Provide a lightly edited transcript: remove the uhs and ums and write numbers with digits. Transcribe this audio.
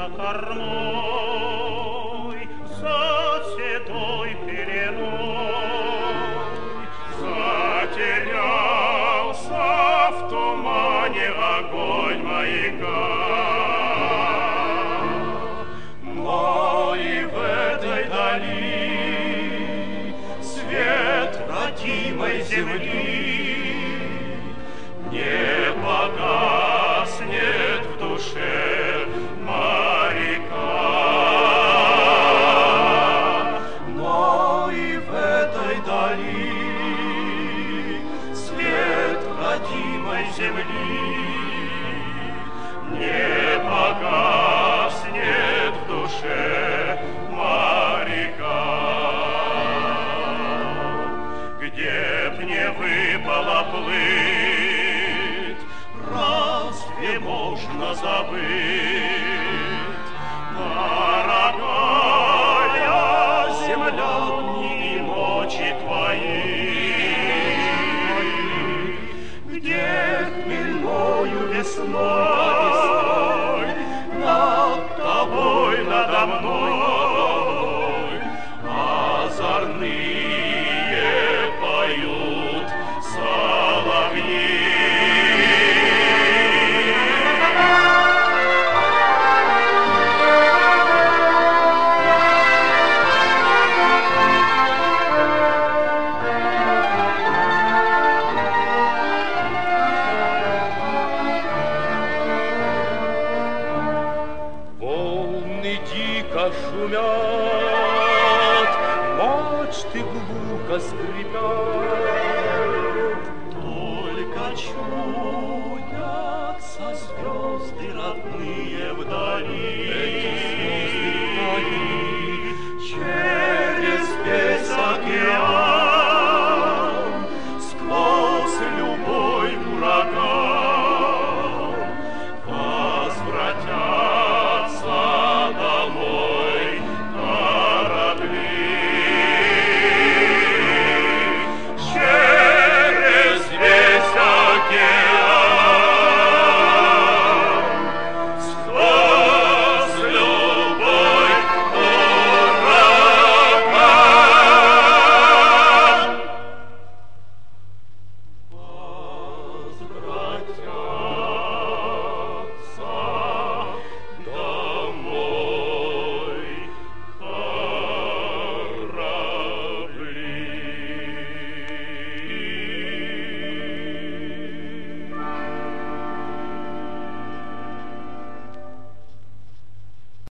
за кормой, за седой пеленой, затерялся в тумане огонь маяка. Но и в этой дали свет родимой земли не погаснет в душе моряка. Но и в этой дали свет родимой земли не погаснет в душе моряка. Где б не выпало плыть, разве можно забыть, дорогая земля, дни и ночи твои? Где хмельною весной над тобой, надо мной озорные поют соловьи? Волны дико шумят, мачты глухо скрипят, только чудятся звезды родные вдали. Эти звезды вдали через весь океан